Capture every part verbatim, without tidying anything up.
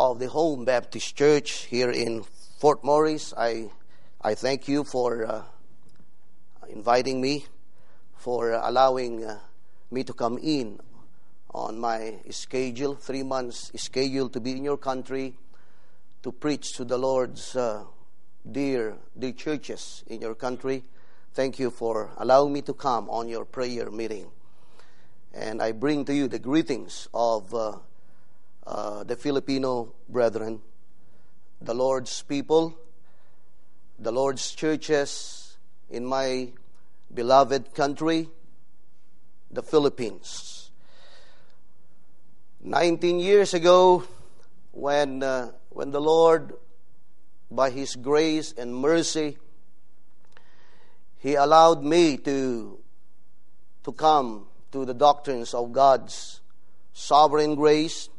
of the Home Baptist Church here in Fort Morris. I I thank you for uh, inviting me, for uh, allowing uh, me to come in on my schedule, three months schedule to be in your country to preach to the Lord's uh, dear, dear churches in your country. Thank you for allowing me to come on your prayer meeting. And I bring to you the greetings of uh, uh, the Filipino brethren, the Lord's people, the Lord's churches in my beloved country, the Philippines. Nineteen years ago, when uh, when the Lord, by His grace and mercy, He allowed me to to come to the doctrines of God's sovereign grace,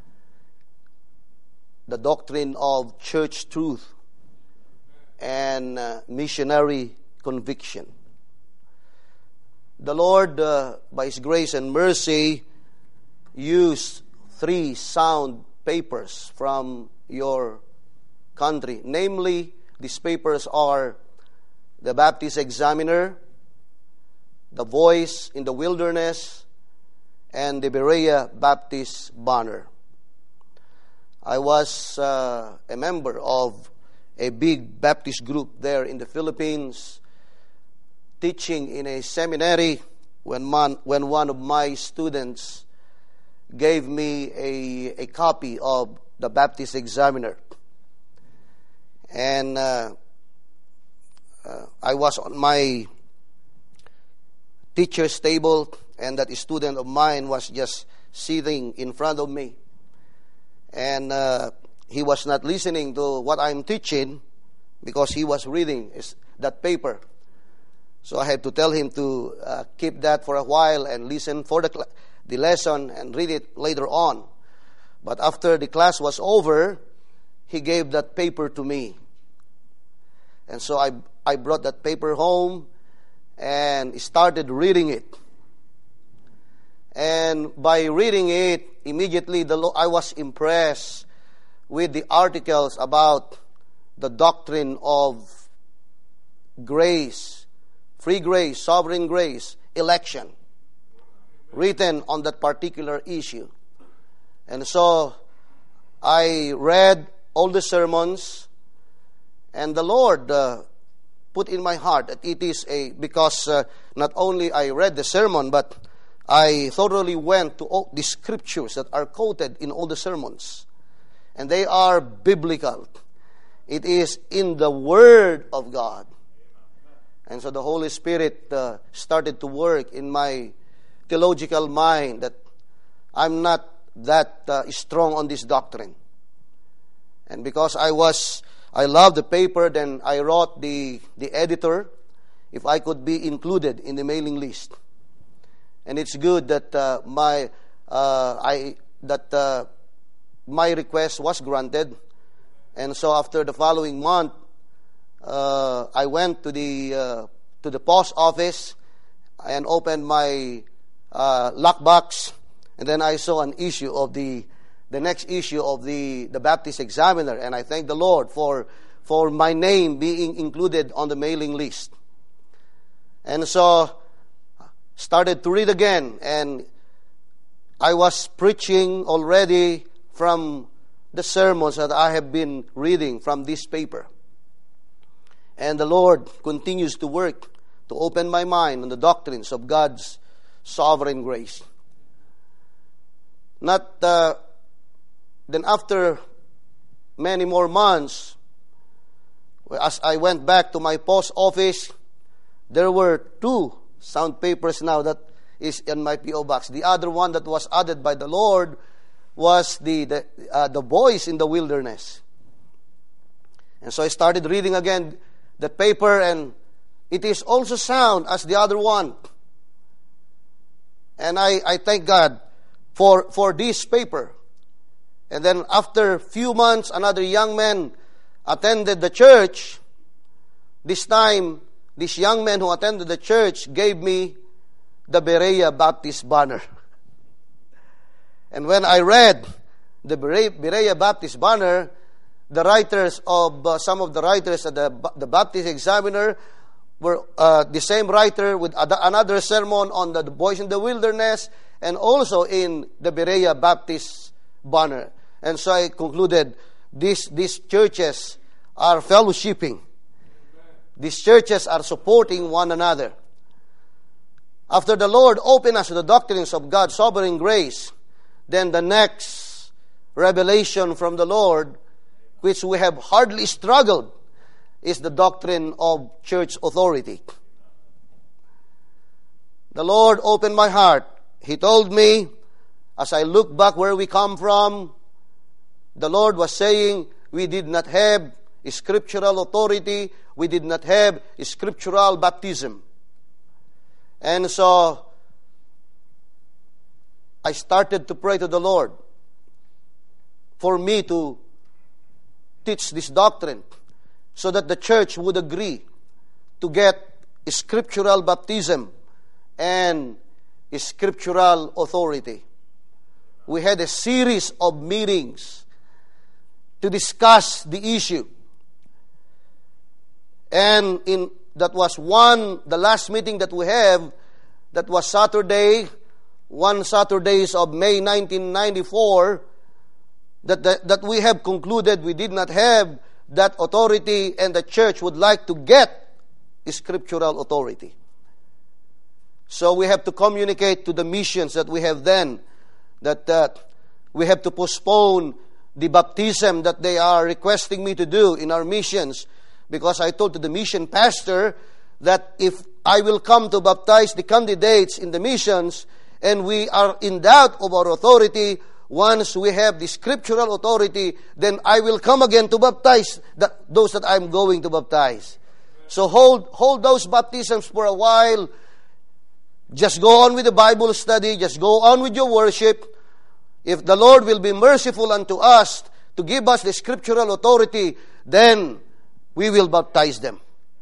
the doctrine of church truth, and uh, missionary conviction. The Lord, uh, by His grace and mercy, used three sound papers from your country. Namely, these papers are the Baptist Examiner, the Voice in the Wilderness, and the Berea Baptist Banner. I was uh, a member of a big Baptist group there in the Philippines, teaching in a seminary when one, when one of my students gave me a, a copy of the Baptist Examiner. And uh, uh, I was on my teacher's table, and that student of mine was just sitting in front of me. And uh, he was not listening to what I'm teaching because he was reading that paper. So I had to tell him to uh, keep that for a while and listen for the, cl- the lesson and read it later on. But after the class was over, he gave that paper to me. And so I, I brought that paper home and started reading it. And by reading it, immediately the I was impressed with the articles about the doctrine of grace, free grace, sovereign grace, election, written on that particular issue. And so I read all the sermons, and the Lord uh, put in my heart that it is a, because uh, not only I read the sermon, but I thoroughly went to all the scriptures that are quoted in all the sermons. And they are biblical. It is in the Word of God. And so the Holy Spirit uh, started to work in my theological mind that I'm not that uh, strong on this doctrine. And because I was, I loved the paper, then I wrote the, the editor if I could be included in the mailing list. And it's good that uh, my uh, I that uh, my request was granted. And so after the following month, uh, I went to the uh, to the post office and opened my uh, lockbox, and then I saw an issue of the the next issue of the, the Baptist Examiner, and I thank the Lord for for my name being included on the mailing list. And so started to read again, and I was preaching already from the sermons that I have been reading from this paper. And the Lord continues to work to open my mind on the doctrines of God's sovereign grace. Not uh, then after many more months, as I went back to my post office, there were two sound papers now that is in my P O box. The other one that was added by the Lord was the the, uh, the Voice in the Wilderness. And so I started reading again the paper, and it is also sound as the other one. And I, I thank God for for this paper. And then after few months, another young man attended the church. This time, this young man who attended the church gave me the Berea Baptist Banner. And when I read the Berea Baptist Banner, the writers of, uh, some of the writers at the, the Baptist Examiner were uh, the same writer with another sermon on the, the boys in the wilderness, and also in the Berea Baptist Banner. And so I concluded, these, these churches are fellowshipping. These churches are supporting one another. After the Lord opened us to the doctrines of God's sovereign grace, then the next revelation from the Lord, which we have hardly struggled, is the doctrine of church authority. The Lord opened my heart. He told me, as I look back where we come from, the Lord was saying we did not have scriptural authority, we did not have scriptural baptism. And so I started to pray to the Lord for me to teach this doctrine so that the church would agree to get scriptural baptism and scriptural authority. We had a series of meetings to discuss the issue. And in that was one, the last meeting that we have, that was Saturday, one Saturdays of May nineteen ninety-four, that, that, that we have concluded we did not have that authority, and the church would like to get scriptural authority. So we have to communicate to the missions that we have then, that uh, we have to postpone the baptism that they are requesting me to do in our missions, because I told to the mission pastor that if I will come to baptize the candidates in the missions and we are in doubt of our authority, once we have the scriptural authority, then I will come again to baptize the, those that I'm going to baptize. So hold hold those baptisms for a while. Just go on with the Bible study. Just go on with your worship. If the Lord will be merciful unto us to give us the scriptural authority, then we will baptize them.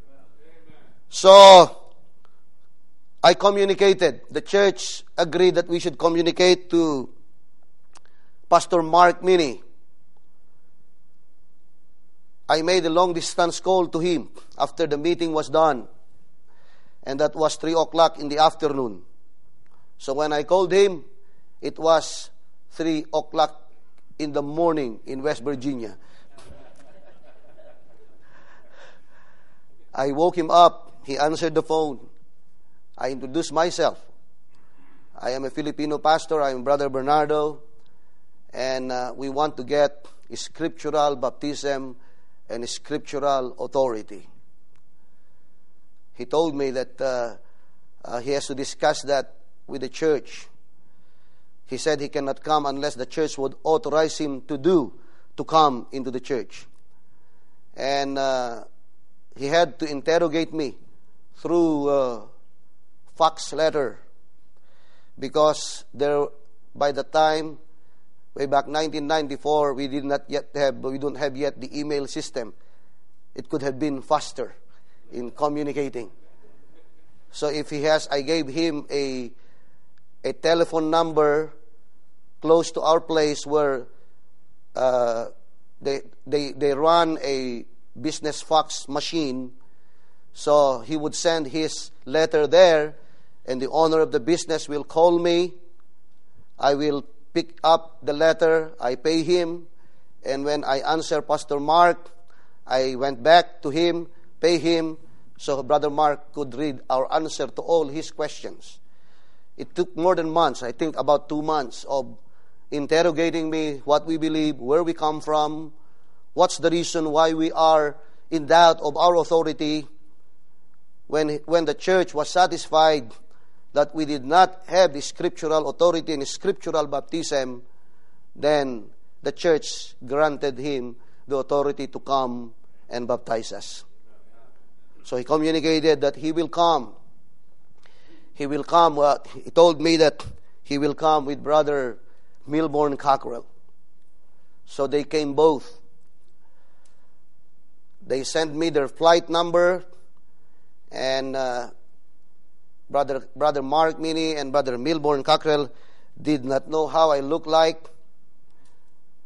So, I communicated. The church agreed that we should communicate to Pastor Mark Minnie. I made a long distance call to him after the meeting was done. And that was three o'clock in the afternoon. So when I called him, it was three o'clock in the morning in West Virginia. I woke him up. He answered the phone. I introduced myself. I am a Filipino pastor. I am Brother Bernardo. And uh, we want to get scriptural baptism and scriptural authority. He told me that uh, uh, he has to discuss that with the church. He said he cannot come unless the church would authorize him to do, to come into the church. And uh, he had to interrogate me through uh, fax letter, because there, by the time, way back nineteen ninety-four, we did not yet have, we don't have yet the email system. It could have been faster in communicating. So if he has, I gave him a a telephone number close to our place where uh, they they they run a business fax machine. So he would send his letter there, and the owner of the business will call me. I will pick up the letter, I pay him, and when I answer Pastor Mark, I went back to him, pay him, so Brother Mark could read our answer to all his questions. It took more than months, I think about two months of interrogating me, what we believe, where we come from, what's the reason why we are in doubt of our authority. When, when the church was satisfied that we did not have the scriptural authority and scriptural baptism, then the church granted him the authority to come and baptize us. So he communicated that he will come. He will come. Uh, he told me that he will come with Brother Milburn Cockrell. So they came both. They sent me their flight number, and uh, Brother Brother Mark Minnie and Brother Milburn Cockrell did not know how I look like.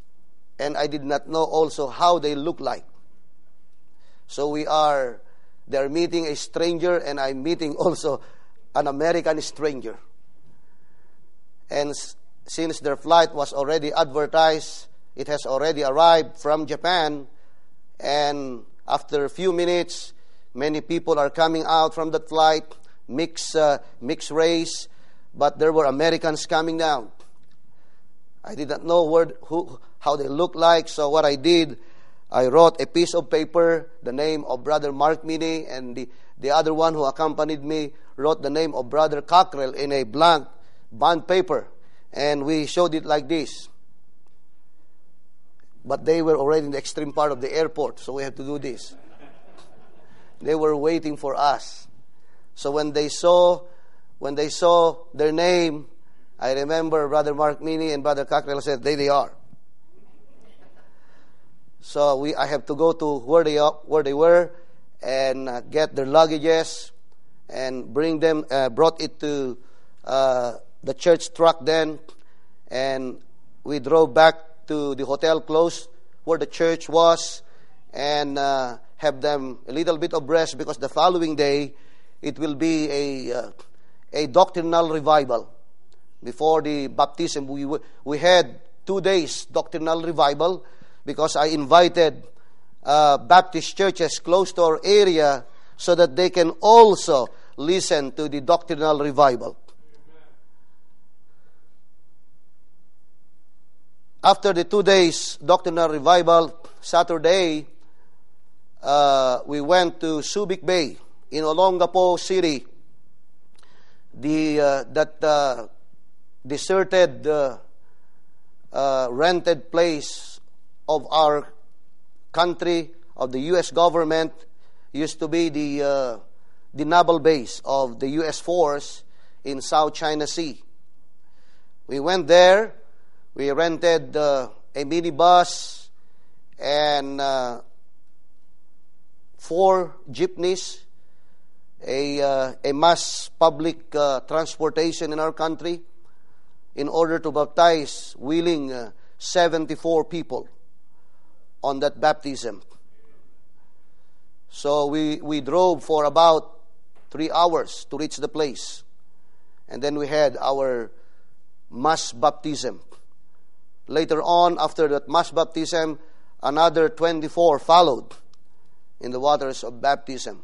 and I did not know also how they look like. So we are, they're meeting a stranger, and I'm meeting also an American stranger. And s- since their flight was already advertised, it has already arrived from Japan, and after a few minutes, many people are coming out from that flight, mixed, uh, mixed race, but there were Americans coming down. I did not know where, who, how they looked like, so what I did, I wrote a piece of paper, the name of Brother Mark Minnie, and the, the other one who accompanied me wrote the name of Brother Cockrell in a blank bond paper, and we showed it like this. But they were already in the extreme part of the airport, so we had to do this. They were waiting for us. So when they saw, when they saw their name, I remember Brother Mark Minnie and Brother Cockrell said, "There they are." So we, I have to go to where they are, where they were, and uh, get their luggages, and bring them. Uh, brought it to uh, the church truck then, and we drove back to the hotel close where the church was, and uh, have them a little bit of rest, because the following day it will be a uh, a doctrinal revival. Before the baptism, we we had two days doctrinal revival, because I invited uh, Baptist churches close to our area so that they can also listen to the doctrinal revival. After the two days doctrinal revival, Saturday, uh, we went to Subic Bay in Olongapo City, the uh, that uh, deserted, uh, uh, rented place of our country, of the U S government. Used to be the uh, the naval base of the U S force in South China Sea. We went there. We rented uh, a minibus and uh, four jeepneys, a uh, a mass public uh, transportation in our country, in order to baptize willing uh, seventy-four people on that baptism. So we, we drove for about three hours to reach the place. And then we had our mass baptism. Later on, after that mass baptism, another twenty-four followed in the waters of baptism.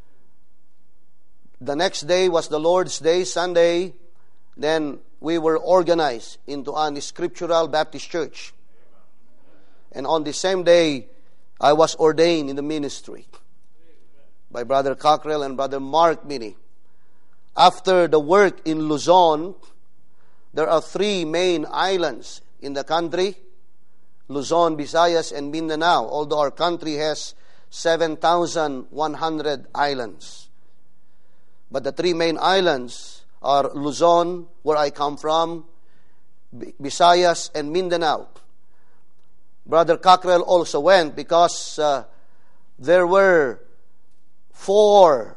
The next day was the Lord's Day, Sunday. Then we were organized into an scriptural Baptist church. And on the same day, I was ordained in the ministry by Brother Cockrell and Brother Mark Minnie. After the work in Luzon, there are three main islands in the country: Luzon, Visayas, and Mindanao, although our country has seven thousand one hundred islands. But the three main islands are Luzon, where I come from, Visayas, and Mindanao. Brother Cockrell also went because uh, there were four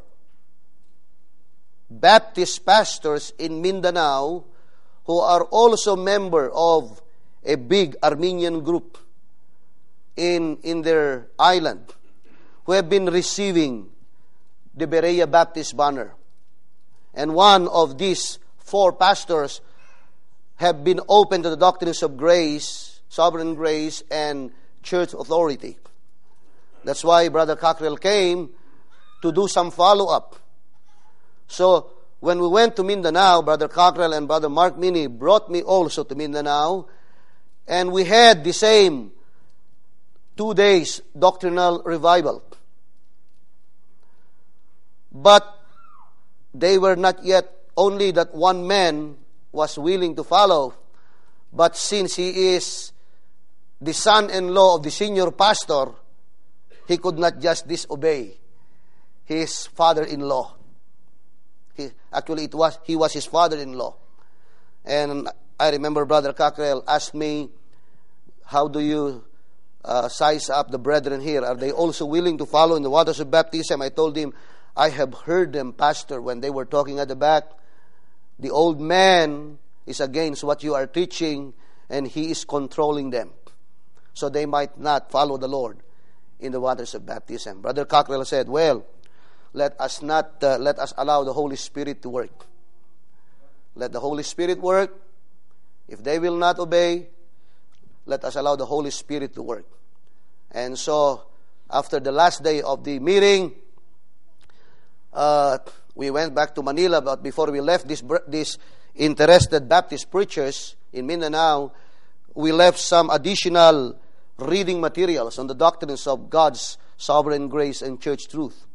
Baptist pastors in Mindanao who are also member of a big Armenian group in, in their island, who have been receiving the Berea Baptist banner. And one of these four pastors have been open to the doctrines of grace, sovereign grace, and church authority. That's why Brother Cockrell came to do some follow-up. So when we went to Mindanao, Brother Cockrell and Brother Mark Minnie brought me also to Mindanao, and we had the same two days doctrinal revival. But they were not yet, only that one man was willing to follow. But since he is the son-in-law of the senior pastor, he could not just disobey his father-in-law. He, actually, it was he was his father-in-law. And I remember Brother Cockrell asked me, "How do you uh, size up the brethren here? Are they also willing to follow in the waters of baptism?" I told him, "I have heard them, Pastor, when they were talking at the back. The old man is against what you are teaching, and he is controlling them. so they might not follow the Lord in the waters of baptism. Brother Cockrell said, well, let us not, uh, let us allow the Holy Spirit to work. Let the Holy Spirit work. If they will not obey, let us allow the Holy Spirit to work. And so, after the last day of the meeting, uh, we went back to Manila, but before we left, this, this interested Baptist preachers in Mindanao, we left some additional reading materials on the doctrines of God's sovereign grace and church truth.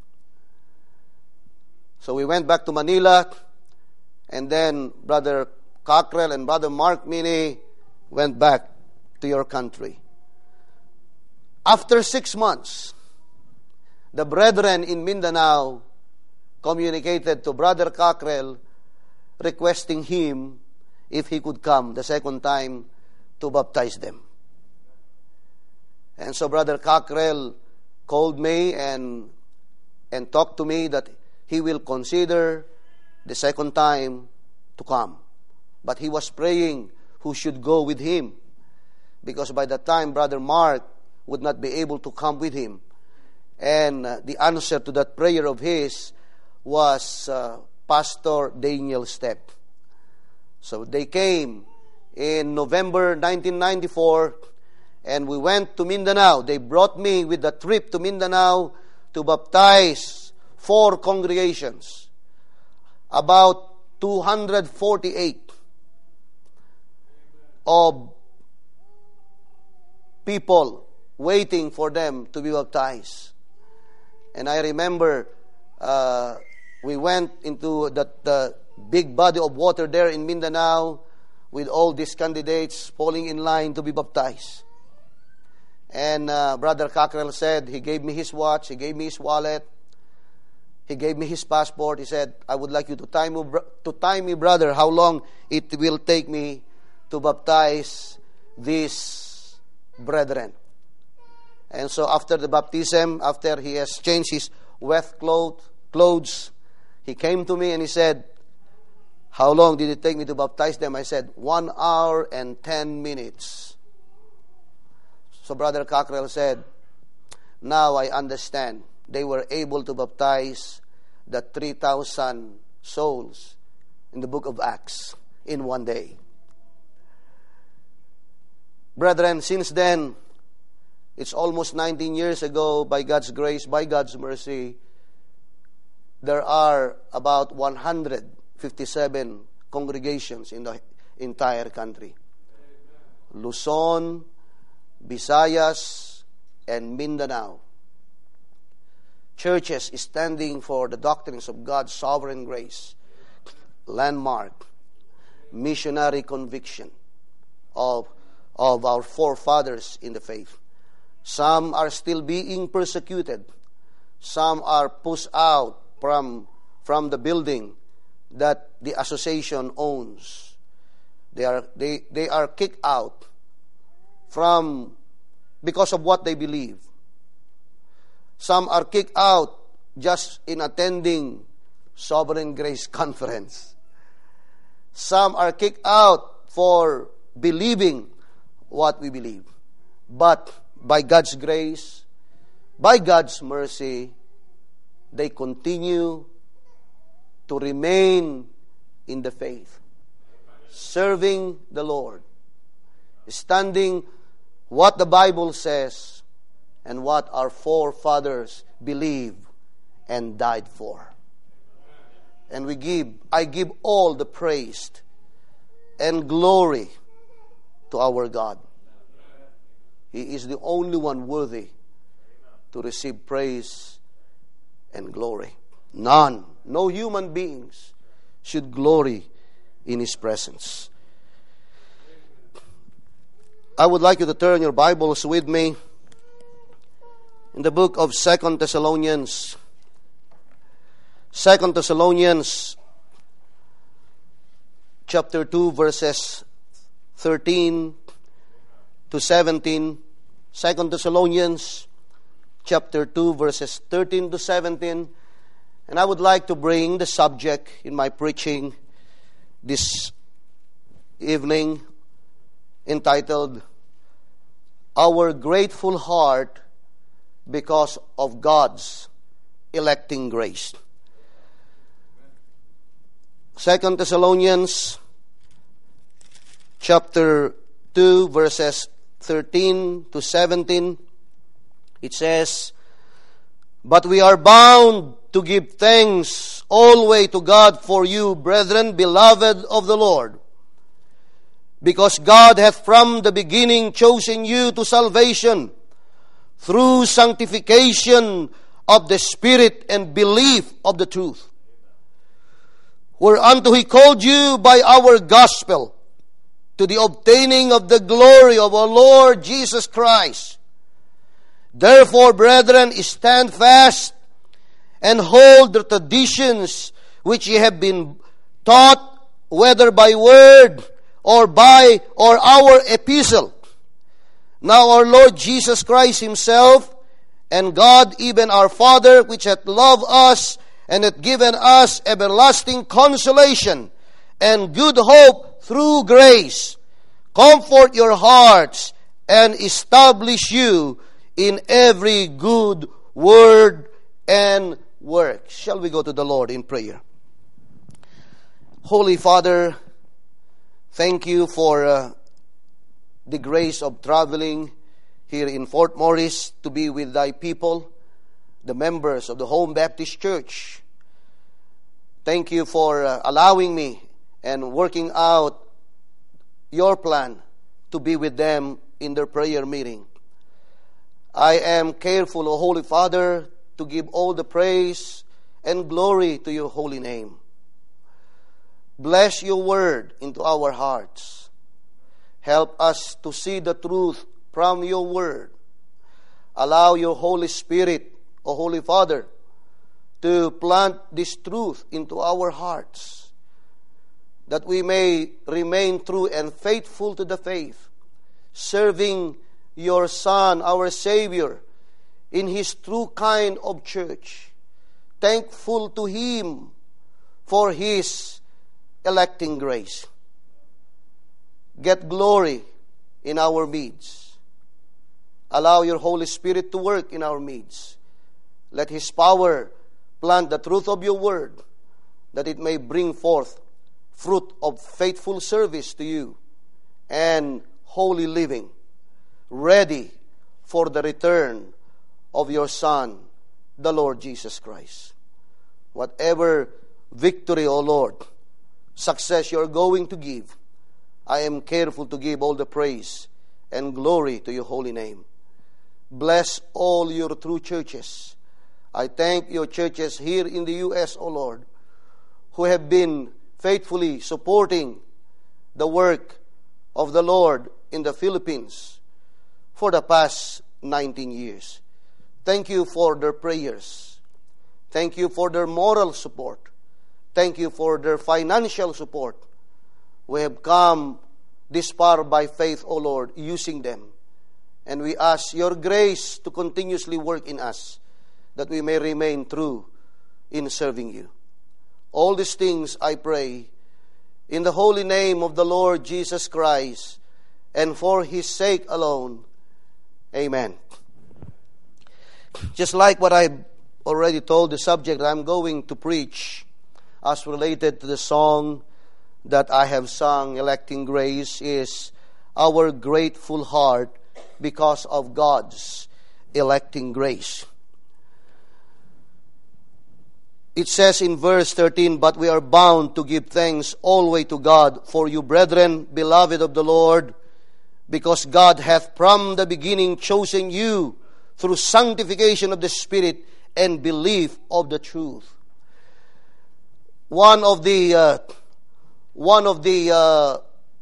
So we went back to Manila, and then Brother Cockrell and Brother Mark Mini went back to your country. After six months, the brethren in Mindanao communicated to Brother Cockrell requesting him if he could come the second time to baptize them. And so Brother Cockrell called me and and talked to me that he will consider the second time to come. But he was praying who should go with him, because by that time Brother Mark would not be able to come with him. And uh, the answer to that prayer of his was uh, Pastor Daniel Step. So they came in November nineteen ninety-four, and we went to Mindanao. They brought me with a trip to Mindanao to baptize four congregations, about two hundred forty-eight of people waiting for them to be baptized. And I remember uh, we went into that the big body of water there in Mindanao with all these candidates falling in line to be baptized. And uh, Brother Cockrell said, he gave me his watch, he gave me his wallet, he gave me his passport. He said, I would like you to time me, to time me, brother, how long it will take me to baptize these brethren. And so after the baptism, after he has changed his wet clothes, he came to me and he said, how long did it take me to baptize them? I said, one hour and ten minutes. So Brother Cockrell said, now I understand. They were able to baptize the three thousand souls in the book of Acts in one day. Brethren, since then, it's almost nineteen years ago, by God's grace, by God's mercy, there are about one hundred fifty-seven congregations in the entire country. Luzon, Visayas, and Mindanao. Churches standing for the doctrines of God's sovereign grace, landmark, missionary conviction of, of our forefathers in the faith. Some are still being persecuted. Some are pushed out from, from the building that the association owns. They are, they, they are kicked out from because of what they believe. Some are kicked out just in attending Sovereign Grace Conference. Some are kicked out for believing what we believe. But by God's grace, by God's mercy, they continue to remain in the faith, serving the Lord, standing what the Bible says and what our forefathers believed and died for. And we give, I give all the praise and glory to our God. He is the only one worthy to receive praise and glory. None, no human beings should glory in His presence. I would like you to turn your Bibles with me in the book of Second Thessalonians. Second Thessalonians chapter two, verses thirteen to seventeen. Second Thessalonians chapter two, verses thirteen to seventeen. And I would like to bring the subject in my preaching this evening entitled, our grateful heart because of God's electing grace. Second Thessalonians chapter two, verses thirteen to seventeen, it says, "But we are bound to give thanks always to God for you, brethren, beloved of the Lord, because God hath from the beginning chosen you to salvation through sanctification of the Spirit and belief of the truth, whereunto He called you by our gospel, to the obtaining of the glory of our Lord Jesus Christ. Therefore, brethren, stand fast and hold the traditions which ye have been taught, whether by word or by or our epistle. Now our Lord Jesus Christ Himself, and God, even our Father, which hath loved us and hath given us everlasting consolation and good hope through grace, comfort your hearts and establish you in every good word and work." Shall we go to the Lord in prayer? Holy Father, thank you for uh, the grace of traveling here in Fort Morris to be with thy people, the members of the Home Baptist Church. Thank you for uh, allowing me and working out your plan to be with them in their prayer meeting. I am careful, O Holy Father, to give all the praise and glory to your holy name. Bless your word into our hearts. Help us to see the truth from your word. Allow your Holy Spirit, O Holy Father, to plant this truth into our hearts, that we may remain true and faithful to the faith, serving your Son, our Savior, in His true kind of church, thankful to Him for His electing grace. Get glory in our midst. Allow your Holy Spirit to work in our midst. Let His power plant the truth of your word, that it may bring forth fruit of faithful service to you and holy living, ready for the return of your Son, the Lord Jesus Christ. Whatever victory, O Lord, success you're going to give, I am careful to give all the praise and glory to your holy name. Bless all your true churches. I thank your churches here in the U S, O Lord, who have been faithfully supporting the work of the Lord in the Philippines for the past nineteen years. Thank you for their prayers. Thank you for their moral support. Thank you for their financial support. We have come this far by faith, O Lord, using them. And we ask your grace to continuously work in us, that we may remain true in serving you. All these things I pray in the holy name of the Lord Jesus Christ, and for His sake alone. Amen. Just like what I already told, the subject I'm going to preach as related to the song that I have sung, Electing Grace, is our grateful heart because of God's electing grace. It says in verse thirteen, "But we are bound to give thanks always to God for you, brethren, beloved of the Lord, because God hath from the beginning chosen you through sanctification of the Spirit and belief of the truth." One of the uh, one of the uh,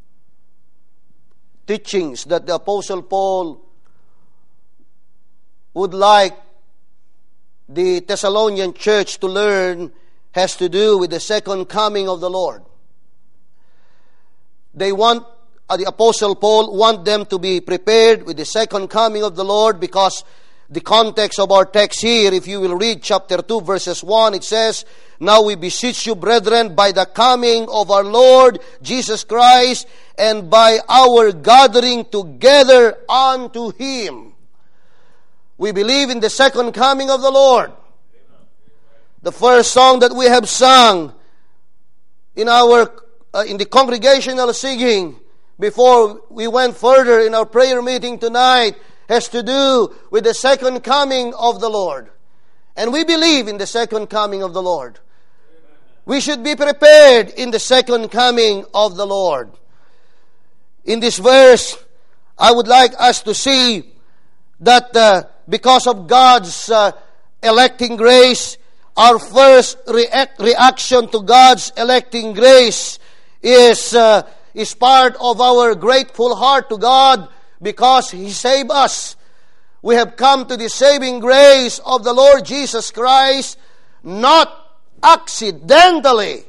teachings that the Apostle Paul would like the Thessalonian church to learn has to do with the second coming of the Lord. They want, uh, the Apostle Paul want them to be prepared with the second coming of the Lord, because the context of our text here, if you will read chapter two, verses one, it says, "Now we beseech you, brethren, by the coming of our Lord Jesus Christ, and by our gathering together unto Him." We believe in the second coming of the Lord. The first song that we have sung in our uh, in the congregational singing before we went further in our prayer meeting tonight has to do with the second coming of the Lord. And we believe in the second coming of the Lord. We should be prepared in the second coming of the Lord. In this verse, I would like us to see that uh, because of God's uh, electing grace, our first react, reaction to God's electing grace is, uh, is part of our grateful heart to God because He saved us. We have come to the saving grace of the Lord Jesus Christ, not accidentally,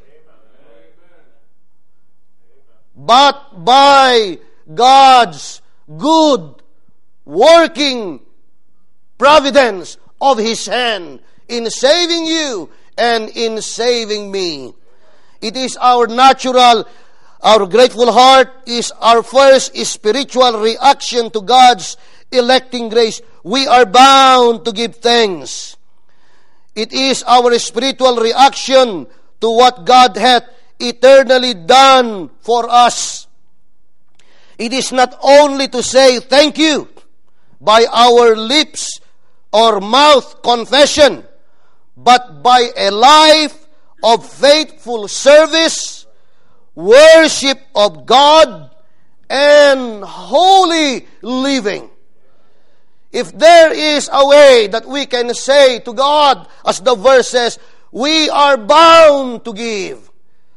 but by God's good working providence of His hand in saving you and in saving me. It is our natural, our grateful heart is our first spiritual reaction to God's electing grace. We are bound to give thanks. It is our spiritual reaction to what God hath eternally done for us. It is not only to say thank you by our lips or mouth confession, but by a life of faithful service, worship of God, and holy living. If there is a way that we can say to God, as the verse says, we are bound to give.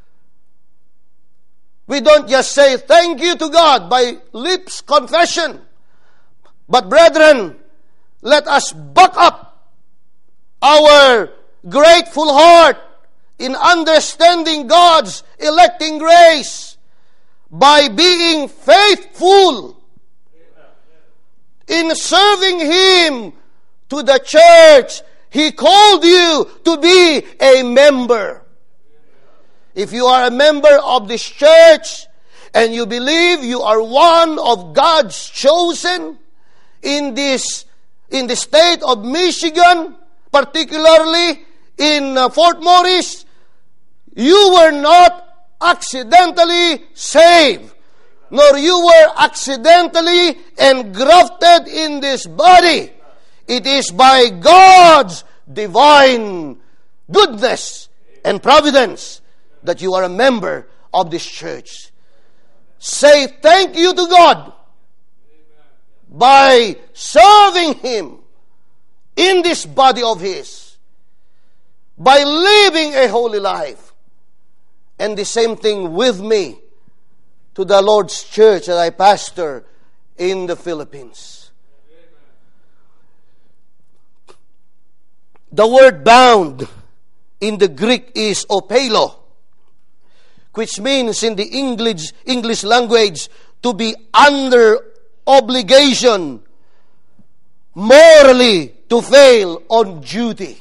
We don't just say thank you to God by lips confession. But brethren, let us back up our grateful heart in understanding God's electing grace by being faithful in serving Him to the church He called you to be a member. If you are a member of this church and you believe you are one of God's chosen in this in the state of Michigan, particularly in uh, Fort Morris, you were not accidentally saved, nor you were accidentally engrafted in this body. It is by God's divine goodness and providence that you are a member of this church. Say thank you to God by serving Him in this body of His, by living a holy life. And the same thing with me to the Lord's church that I pastor in the Philippines. The word bound in the Greek is opelo, which means in the English English language to be under obligation, morally to fail on duty.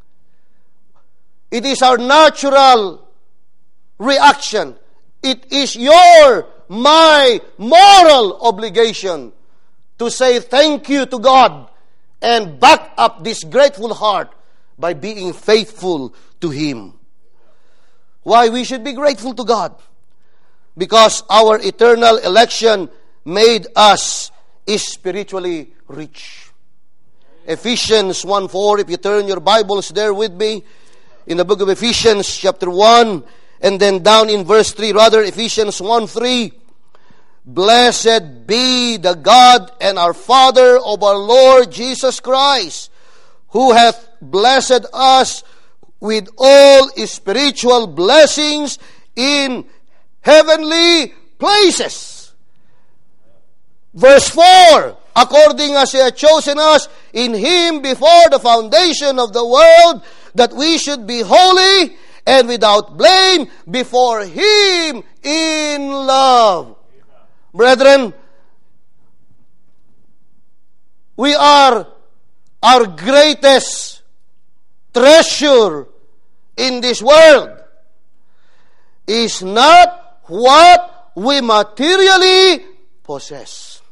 It is our natural reaction. It is your, my moral obligation to say thank you to God and back up this grateful heart by being faithful to Him. Why we should be grateful to God? Because our eternal election made us spiritually rich. Ephesians one four, if you turn your Bibles there with me, in the book of Ephesians chapter one, and then down in verse three, rather, Ephesians one three, "Blessed be the God and our Father of our Lord Jesus Christ, who hath blessed us with all spiritual blessings in heavenly places." Verse four, "According as He hath chosen us in Him before the foundation of the world, that we should be holy and without blame before Him in love." Brethren, we are our greatest treasure in this world is not what we materially possess.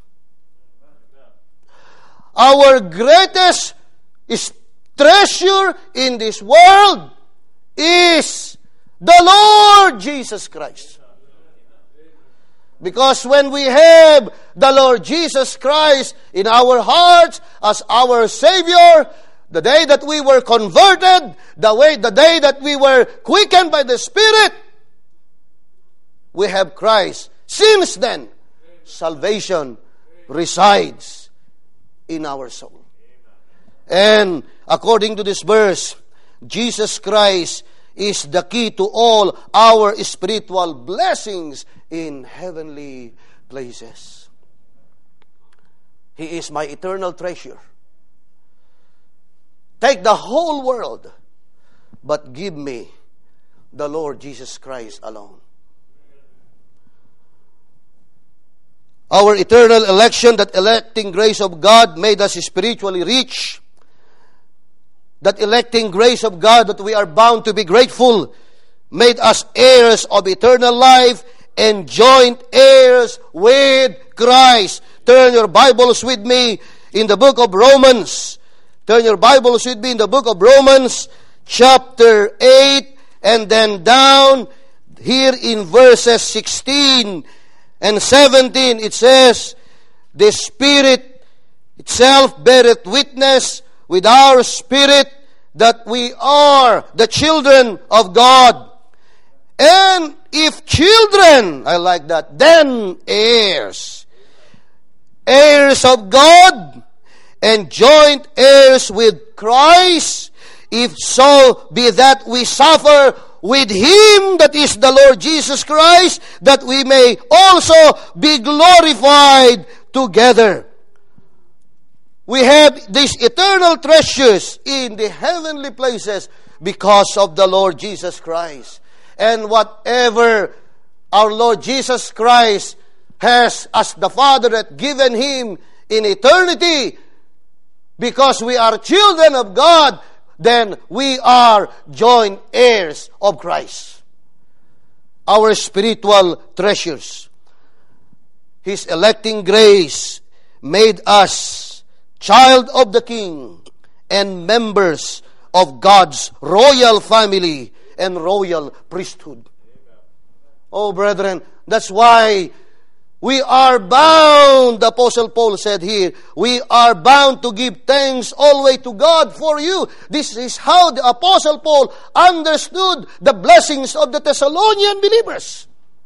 Our greatest treasure in this world is the Lord Jesus Christ. Because when we have the Lord Jesus Christ in our hearts as our Savior, the day that we were converted, the way, the day that we were quickened by the Spirit, we have Christ. Since then, salvation resides in our soul. And according to this verse, Jesus Christ is the key to all our spiritual blessings in heavenly places. He is my eternal treasure. Take the whole world, but give me the Lord Jesus Christ alone. Our eternal election, that electing grace of God made us spiritually rich. That electing grace of God that we are bound to be grateful made us heirs of eternal life and joint heirs with Christ. Turn your Bibles with me in the book of Romans. Turn your Bibles with me in the book of Romans, chapter eight, and then down here in verses sixteen and seventeen. It says, the Spirit itself beareth witness with our spirit that we are the children of God. And if children, I like that, then heirs. Heirs of God and joint heirs with Christ, if so be that we suffer with Him, that is the Lord Jesus Christ, that we may also be glorified together. We have these eternal treasures in the heavenly places because of the Lord Jesus Christ. And whatever our Lord Jesus Christ has as the Father had given Him in eternity, because we are children of God, then we are joint heirs of Christ. Our spiritual treasures. His electing grace made us child of the King and members of God's royal family and royal priesthood. Oh, brethren, that's why we are bound, the Apostle Paul said here, we are bound to give thanks always to God for you. This is how the Apostle Paul understood the blessings of the Thessalonian believers.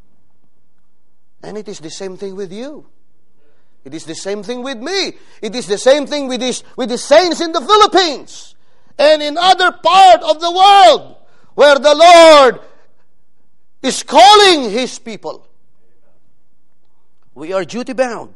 And it is the same thing with you. It is the same thing with me. It is the same thing with this, with the saints in the Philippines and in other part of the world where the Lord is calling His people. We are duty bound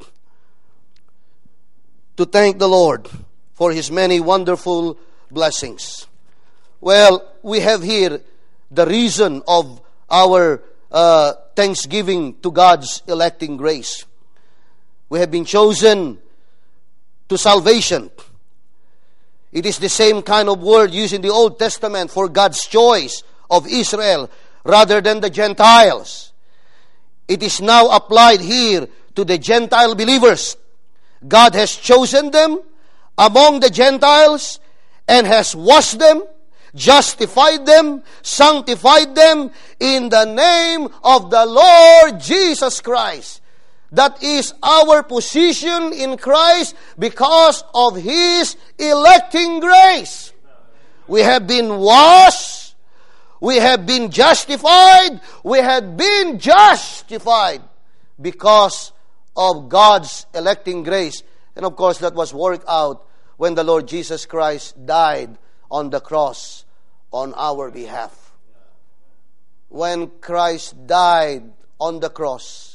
to thank the Lord for His many wonderful blessings. Well, we have here the reason of our uh, thanksgiving to God's electing grace. We have been chosen to salvation. It is the same kind of word used in the Old Testament for God's choice of Israel rather than the Gentiles. It is now applied here to the Gentile believers. God has chosen them among the Gentiles and has washed them, justified them, sanctified them in the name of the Lord Jesus Christ. That is our position in Christ because of His electing grace. We have been washed. We have been justified. We have been justified because of God's electing grace. And of course, that was worked out when the Lord Jesus Christ died on the cross on our behalf. When Christ died on the cross,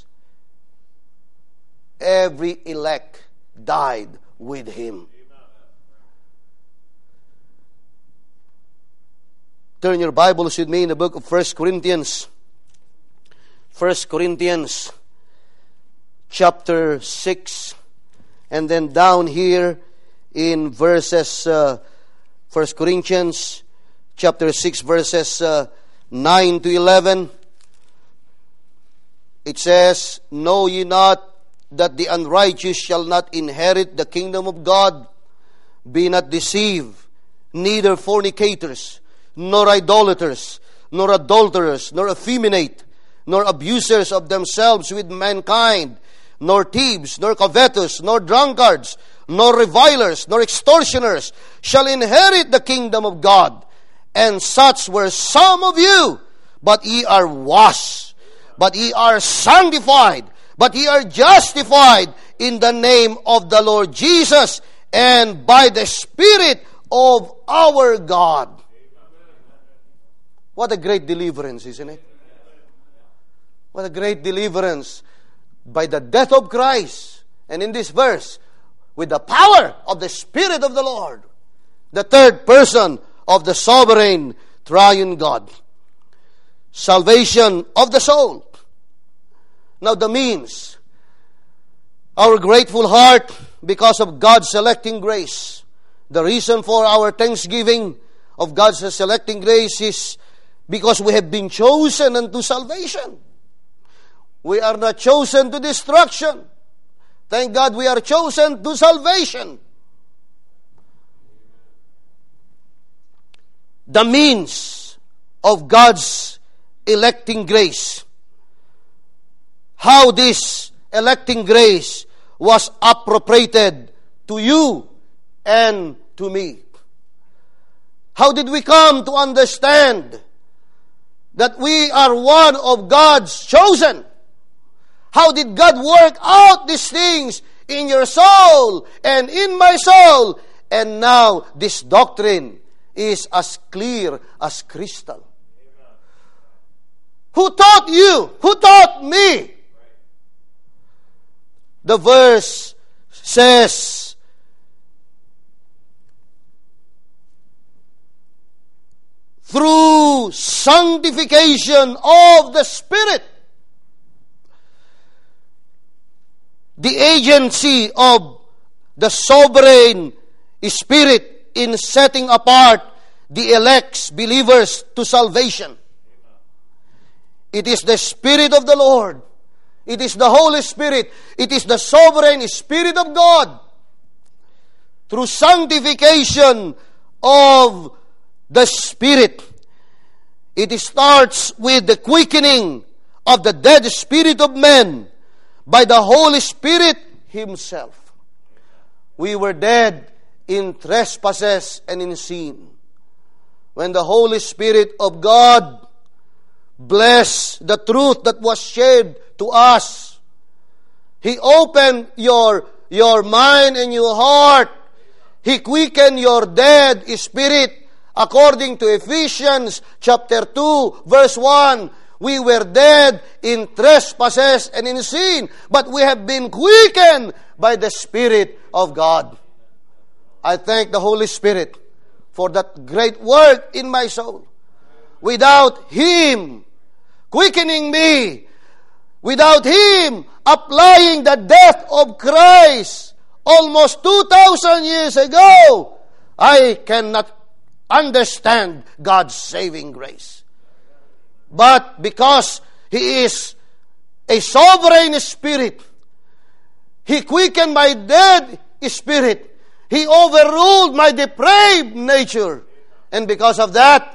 every elect died with Him. Turn your Bibles with me in the book of First Corinthians. First Corinthians chapter six. And then down here in verses, uh, First Corinthians chapter six, verses uh, nine to eleven. It says, "Know ye not that the unrighteous shall not inherit the kingdom of God? Be not deceived, neither fornicators, nor idolaters, nor adulterers, nor effeminate, nor abusers of themselves with mankind, nor thieves, nor covetous, nor drunkards, nor revilers, nor extortioners shall inherit the kingdom of God. And such were some of you, but ye are washed, but ye are sanctified, but ye are justified in the name of the Lord Jesus, and by the Spirit of our God." What a great deliverance, isn't it? What a great deliverance by the death of Christ. And in this verse, with the power of the Spirit of the Lord, the third person of the sovereign triune God. Salvation of the soul. Now the means, our grateful heart because of God's selecting grace. The reason for our thanksgiving of God's selecting grace is because we have been chosen unto salvation. We are not chosen to destruction. Thank God we are chosen to salvation. The means of God's electing grace. How this electing grace was appropriated to you and to me. How did we come to understand that we are one of God's chosen? How did God work out these things in your soul and in my soul? And now this doctrine is as clear as crystal. Who taught you? Who taught me? The verse says, through sanctification of the Spirit, the agency of the sovereign Spirit in setting apart the elect's believers to salvation. It is the Spirit of the Lord. It is the Holy Spirit. It is the sovereign Spirit of God. Through sanctification of the Spirit, it starts with the quickening of the dead spirit of men by the Holy Spirit Himself. We were dead in trespasses and in sin. When the Holy Spirit of God blessed the truth that was shared to us, He opened your, your mind and your heart. He quickened your dead spirit. According to Ephesians chapter two, verse one, we were dead in trespasses and in sin, but we have been quickened by the Spirit of God. I thank the Holy Spirit for that great work in my soul. Without Him quickening me, without Him applying the death of Christ almost two thousand years ago, I cannot understand God's saving grace. But because He is a sovereign Spirit, He quickened my dead spirit. He overruled my depraved nature. And because of that,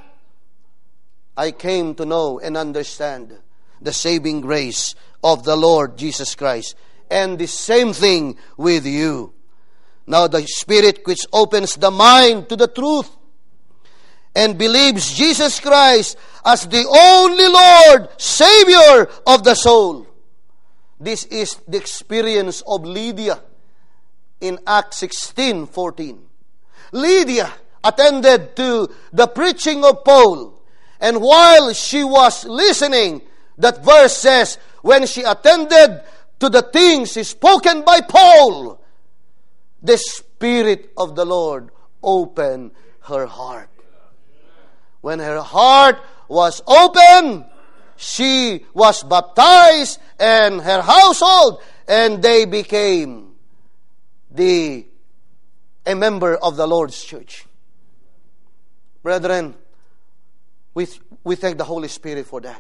I came to know and understand the saving grace of the Lord Jesus Christ. And the same thing with you. Now the Spirit which opens the mind to the truth and believes Jesus Christ as the only Lord, Savior of the soul. This is the experience of Lydia in Acts sixteen fourteen. Lydia attended to the preaching of Paul, and while she was listening, that verse says, when she attended to the things spoken by Paul, the Spirit of the Lord opened her heart. When her heart was open, she was baptized and her household, and they became the a member of the Lord's church. Brethren, we, we thank the Holy Spirit for that.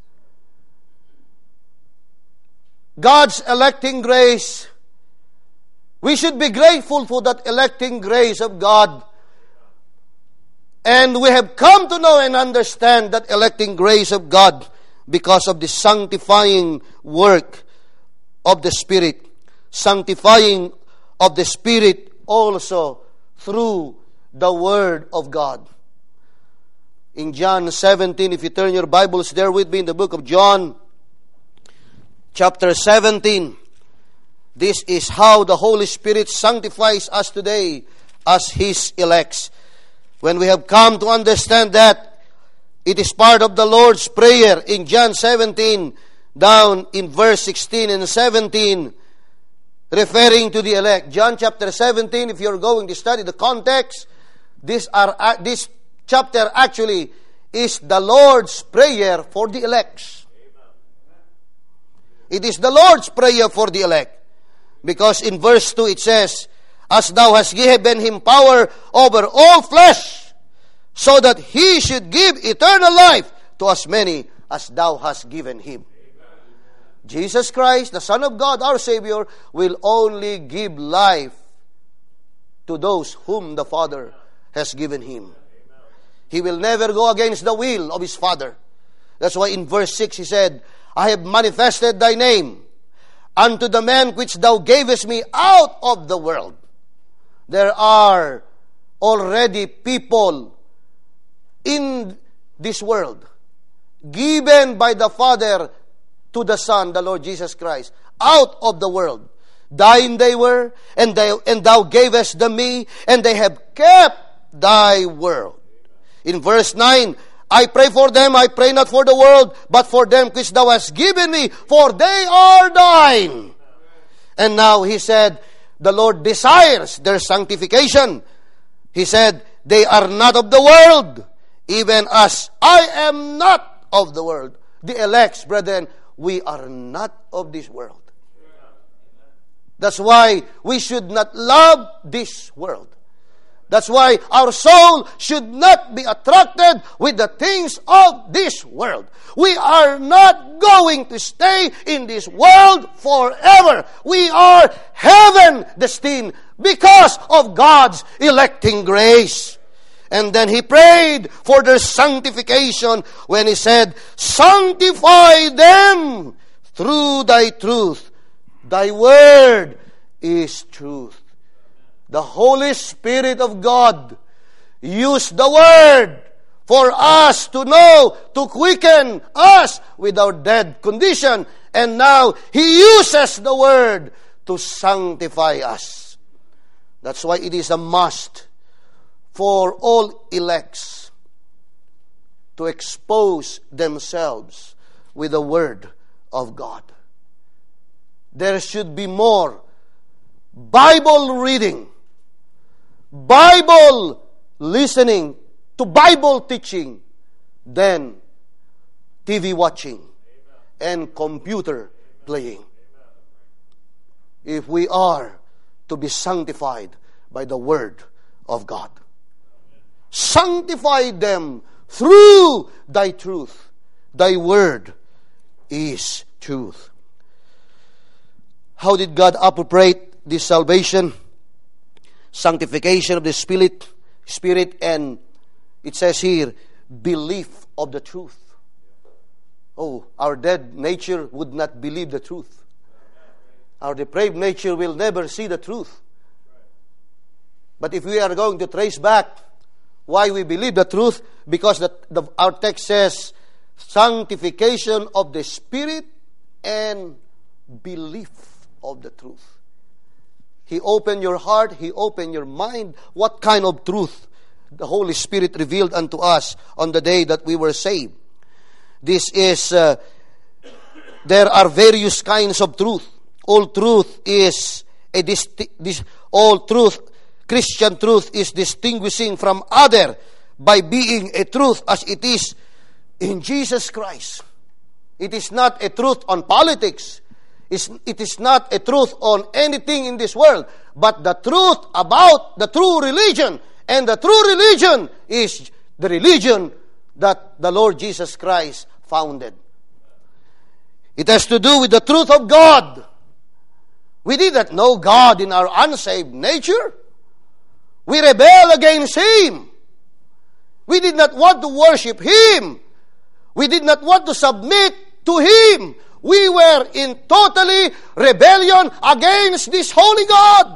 God's electing grace, we should be grateful for that electing grace of God. And we have come to know and understand that electing grace of God because of the sanctifying work of the Spirit. Sanctifying of the Spirit also through the Word of God. In John seventeen, if you turn your Bibles there with me in the book of John, chapter seventeen, this is how the Holy Spirit sanctifies us today as His elects. When we have come to understand that, it is part of the Lord's Prayer in John seventeen, down in verse sixteen and seventeen, referring to the elect. John chapter seventeen, if you're going to study the context, this, are, uh, this chapter actually is the Lord's Prayer for the elects. It is the Lord's Prayer for the elect. Because in verse two it says, as thou hast given him power over all flesh, so that he should give eternal life to as many as thou hast given him. Amen. Jesus Christ, the Son of God, our Savior, will only give life to those whom the Father has given him. Amen. He will never go against the will of his Father. That's why in verse six he said, I have manifested thy name unto the men which thou gavest me out of the world. There are already people in this world given by the Father to the Son, the Lord Jesus Christ, out of the world. Thine they were, and, they, and thou gavest them me, and they have kept thy word. In verse nine, I pray for them, I pray not for the world, but for them which thou hast given me, for they are thine. And now he said, the Lord desires their sanctification. He said, they are not of the world, even as I am not of the world. The elects, brethren, we are not of this world. That's why we should not love this world. That's why our soul should not be attracted with the things of this world. We are not going to stay in this world forever. We are heaven destined because of God's electing grace. And then he prayed for their sanctification when he said, sanctify them through thy truth. Thy word is truth. The Holy Spirit of God used the Word for us to know, to quicken us with our dead condition. And now He uses the Word to sanctify us. That's why it is a must for all elects to expose themselves with the Word of God. There should be more Bible reading, Bible listening to Bible teaching than T V watching and computer playing. If we are to be sanctified by the Word of God. Sanctify them through thy truth. Thy Word is truth. How did God appropriate this salvation? Sanctification of the Spirit, Spirit, and it says here, belief of the truth. Oh, our dead nature would not believe the truth. Our depraved nature will never see the truth. But if we are going to trace back why we believe the truth, because the, the, our text says, sanctification of the Spirit and belief of the truth. He opened your heart. He opened your mind. What kind of truth the Holy Spirit revealed unto us on the day that we were saved? This is, uh, there are various kinds of truth. All truth is a disti- dis- all truth, Christian truth is distinguishing from other by being a truth as it is in Jesus Christ. It is not a truth on politics. It is not a truth on anything in this world, but the truth about the true religion. And the true religion is the religion that the Lord Jesus Christ founded. It has to do with the truth of God. We did not know God in our unsaved nature. We rebel against Him. We did not want to worship Him. We did not want to submit to Him. We were in totally rebellion against this holy God.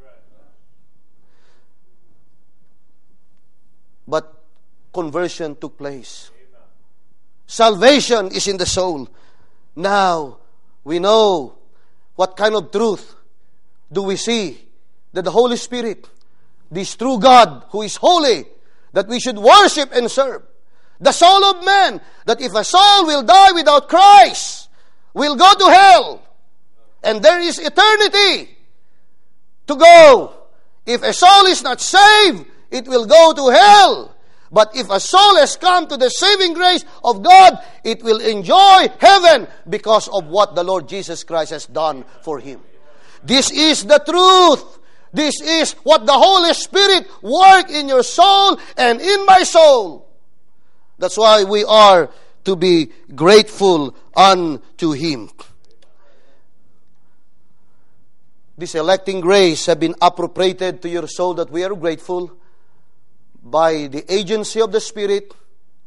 But conversion took place. Salvation is in the soul. Now, we know what kind of truth do we see that the Holy Spirit, this true God who is holy, that we should worship and serve. The soul of man, that if a soul will die without Christ, will go to hell. And there is eternity to go. If a soul is not saved, it will go to hell. But if a soul has come to the saving grace of God, it will enjoy heaven because of what the Lord Jesus Christ has done for him. This is the truth. This is what the Holy Spirit works in your soul and in my soul. That's why we are to be grateful unto Him. This electing grace have been appropriated to your soul, that we are grateful by the agency of the Spirit,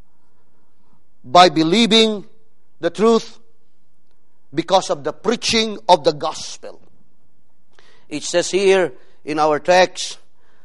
by believing the truth, because of the preaching of the gospel. It says here in our text,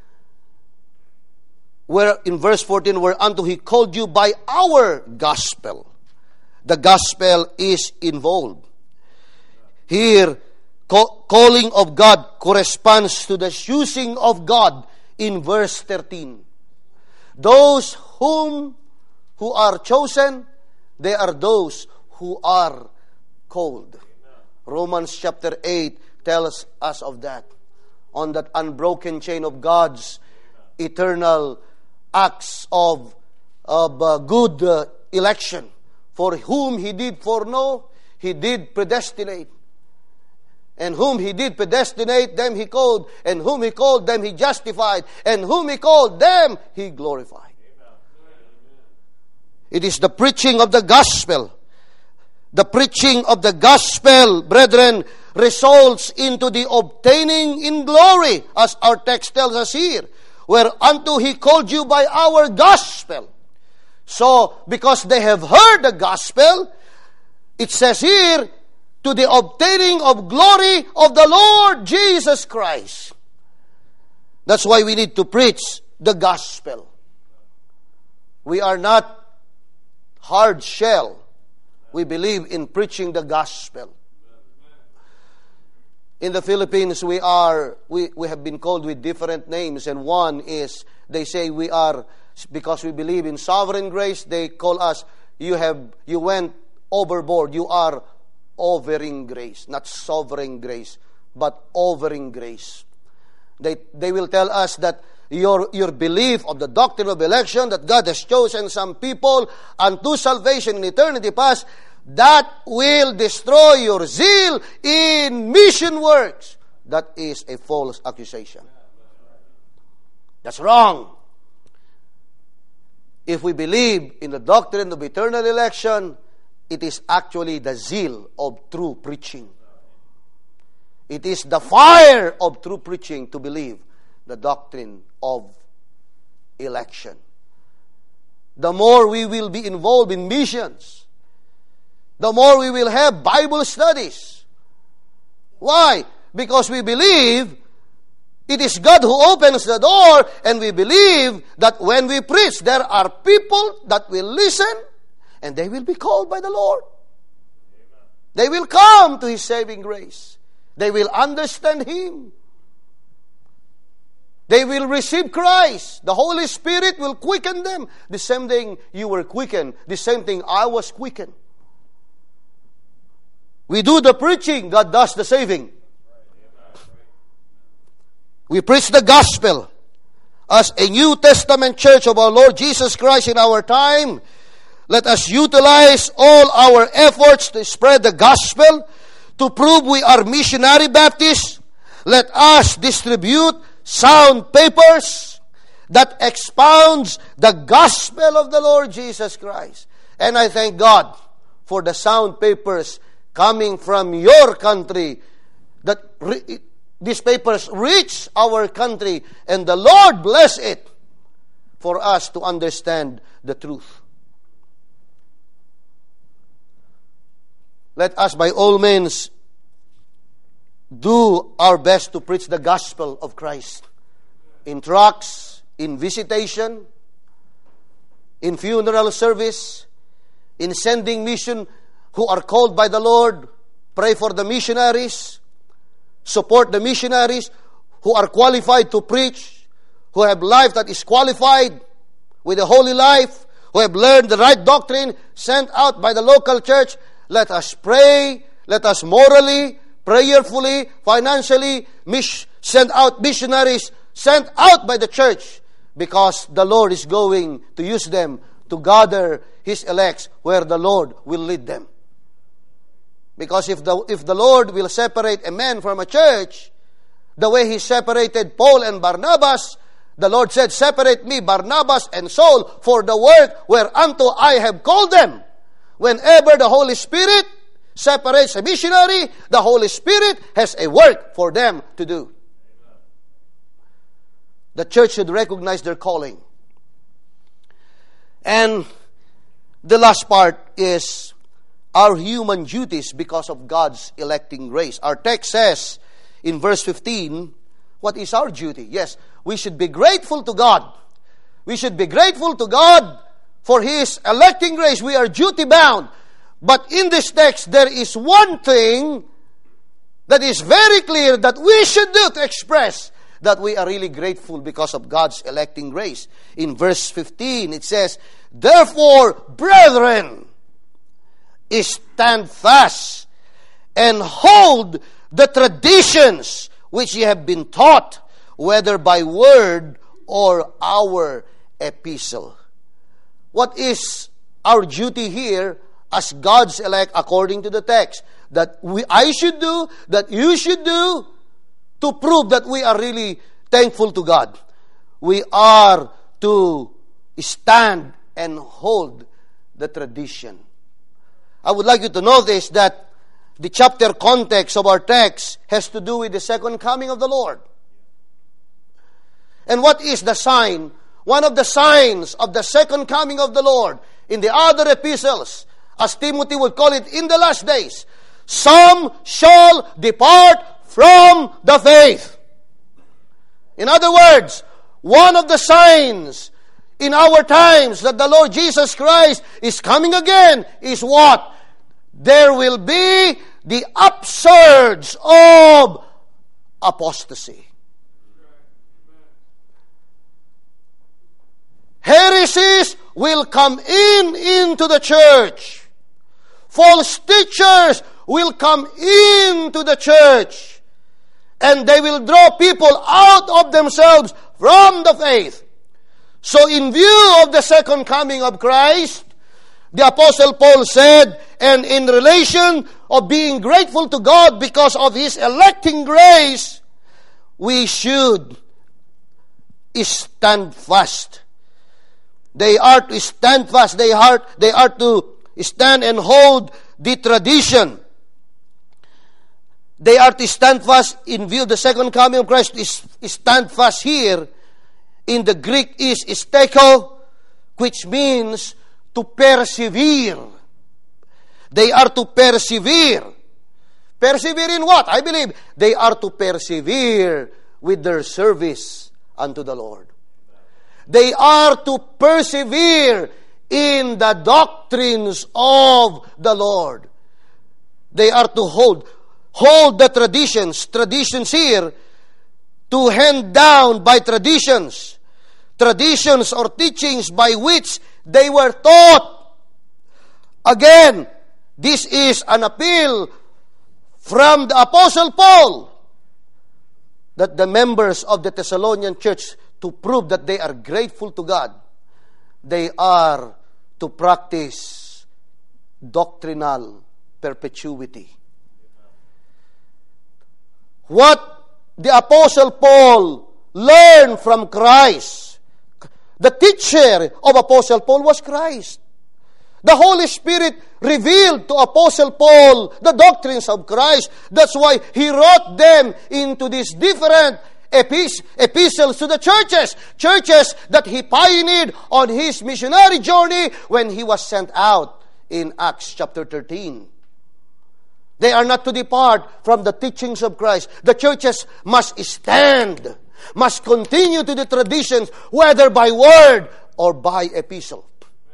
where in verse fourteen, whereunto He called you by our gospel. The gospel is involved. Here, call, calling of God corresponds to the choosing of God in verse thirteen. Those whom who are chosen, they are those who are called. Romans chapter eight tells us of that. On that unbroken chain of God's eternal acts of, of uh, good uh, election. For whom He did foreknow, He did predestinate. And whom He did predestinate, them He called. And whom He called, them He justified. And whom He called, them He glorified. Amen. It is the preaching of the gospel. The preaching of the gospel, brethren, results into the obtaining in glory, as our text tells us here, whereunto He called you by our gospel. So, because they have heard the gospel, it says here, to the obtaining of glory of the Lord Jesus Christ. That's why we need to preach the gospel. We are not hard shell. We believe in preaching the gospel. In the Philippines, we are we, we have been called with different names, and one is, they say we are, because we believe in sovereign grace, they call us, you have you went overboard, you are overing grace, not sovereign grace, but overing grace. They they will tell us that your your belief of the doctrine of election, that God has chosen some people unto salvation in eternity past, that will destroy your zeal in mission works. That is a false accusation. That's wrong. If we believe in the doctrine of eternal election, it is actually the zeal of true preaching. It is the fire of true preaching to believe the doctrine of election. The more we will be involved in missions, the more we will have Bible studies. Why? Because we believe it is God who opens the door, and we believe that when we preach, there are people that will listen, and they will be called by the Lord. Amen. They will come to His saving grace. They will understand Him. They will receive Christ. The Holy Spirit will quicken them. The same thing you were quickened. The same thing I was quickened. We do the preaching, God does the saving. We preach the gospel. As a New Testament church of our Lord Jesus Christ in our time, let us utilize all our efforts to spread the gospel, To prove we are missionary Baptists, let us distribute sound papers that expounds the gospel of the Lord Jesus Christ. And I thank God for the sound papers coming from your country, that re- these papers reach our country, and the Lord bless it for us to understand the truth. Let us by all means do our best to preach the gospel of Christ. In trucks, in visitation, in funeral service, in sending mission who are called by the Lord. Pray for the missionaries. Support the missionaries who are qualified to preach, who have life that is qualified with a holy life, who have learned the right doctrine sent out by the local church. Let us pray. Let us morally, prayerfully, financially mish- send out missionaries sent out by the church, because the Lord is going to use them to gather His elects where the Lord will lead them. Because if the if the Lord will separate a man from a church, the way He separated Paul and Barnabas, the Lord said, separate me, Barnabas and Saul, for the work whereunto I have called them. Whenever the Holy Spirit separates a missionary, the Holy Spirit has a work for them to do. The church should recognize their calling. And the last part is our human duties because of God's electing grace. Our text says in verse fifteen, what is our duty? Yes, we should be grateful to God. We should be grateful to God for His electing grace. We are duty bound. But in this text, there is one thing that is very clear that we should do to express that we are really grateful because of God's electing grace. In verse fifteen, it says, therefore, brethren, stand fast and hold the traditions which ye have been taught, whether by word or our epistle. What is our duty here as God's elect according to the text? That we, I should do, that you should do, to prove that we are really thankful to God. We are to stand and hold the tradition. I would like you to notice that the chapter context of our text has to do with the second coming of the Lord. And what is the sign? One of the signs of the second coming of the Lord in the other epistles, as Timothy would call it, in the last days, some shall depart from the faith. In other words, one of the signs in our times that the Lord Jesus Christ is coming again is what? There will be the upsurge of apostasy. Heresies will come in into the church. False teachers will come into the church. And they will draw people out of themselves from the faith. So in view of the second coming of Christ, the Apostle Paul said, and in relation of being grateful to God because of His electing grace, we should stand fast. They are to stand fast. They are, they are to stand and hold the tradition. They are to stand fast in view of the second coming of Christ. Is stand fast here in the Greek is steko, which means to persevere. They are to persevere. Persevere in what? I believe they are to persevere with their service unto the Lord. They are to persevere in the doctrines of the Lord. They are to hold hold the traditions. Traditions here, to hand down by traditions. Traditions or teachings by which they were taught. Again, this is an appeal from the Apostle Paul that the members of the Thessalonian church, to prove that they are grateful to God, they are to practice doctrinal perpetuity. what the Apostle Paul learned from Christ. The teacher of Apostle Paul was Christ. The Holy Spirit revealed to Apostle Paul the doctrines of Christ. That's why he wrote them into these different epistles to the churches. Churches that he pioneered on his missionary journey when he was sent out in Acts chapter thirteen. They are not to depart from the teachings of Christ. The churches must stand, must continue to the traditions, whether by word or by epistle.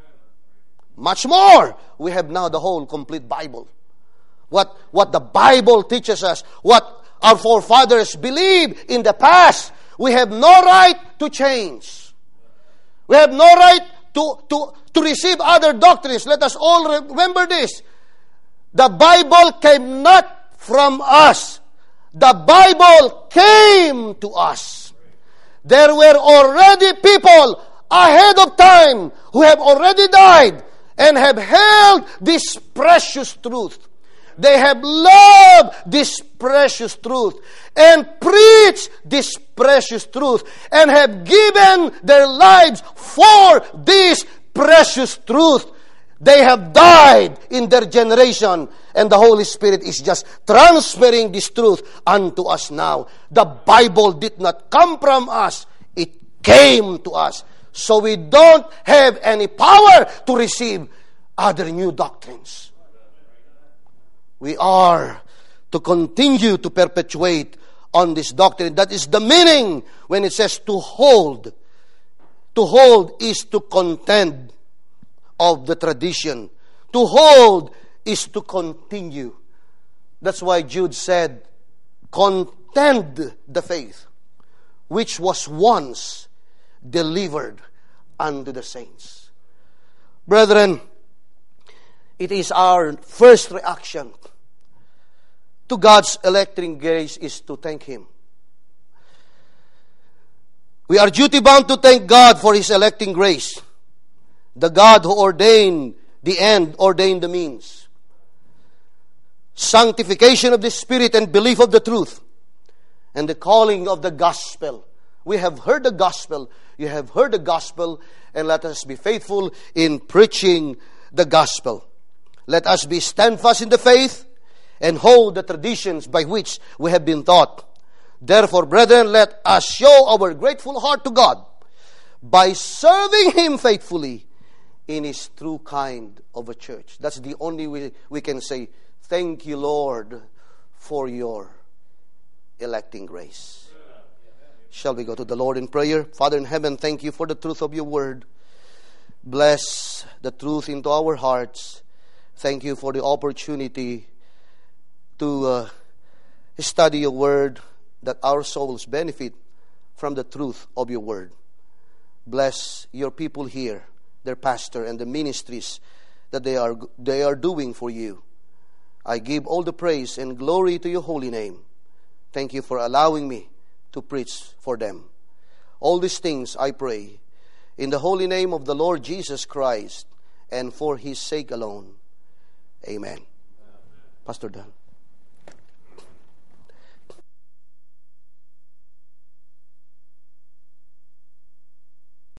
Much more, we have now the whole complete Bible. What, what the Bible teaches us, what our forefathers believed in the past, we have no right to change. We have no right to, to, to receive other doctrines. Let us all remember this. The Bible came not from us. The Bible came to us. There were already people ahead of time who have already died and have held this precious truth. They have loved this precious truth and preached this precious truth and have given their lives for this precious truth. They have died in their generation, and the Holy Spirit is just transferring this truth unto us now. The Bible did not come from us. It came to us. So we don't have any power to receive other new doctrines. We are to continue to perpetuate on this doctrine. That is the meaning when it says to hold. To hold is to contend of the tradition. To hold is to continue. That's why Jude said, contend the faith which was once delivered unto the saints. Brethren, it is our first reaction to God's electing grace is to thank Him. We are duty bound to thank God for His electing grace. The God who ordained the end, ordained the means. Sanctification of the Spirit and belief of the truth. And the calling of the gospel. We have heard the gospel. You have heard the gospel. And let us be faithful in preaching the gospel. Let us be steadfast in the faith and hold the traditions by which we have been taught. Therefore, brethren, let us show our grateful heart to God by serving Him faithfully in His true kind of a church. That's the only way we can say, thank you, Lord, for your electing grace. Shall we go to the Lord in prayer? Father in heaven, thank you for the truth of your word. Bless the truth into our hearts. Thank you for the opportunity to uh, study your word, that our souls benefit from the truth of your word. Bless your people here, their pastor, and the ministries that they are they are doing for you. I give all the praise and glory to your holy name. Thank you for allowing me to preach for them. All these things I pray in the holy name of the Lord Jesus Christ and for His sake alone. Amen. Pastor Dan.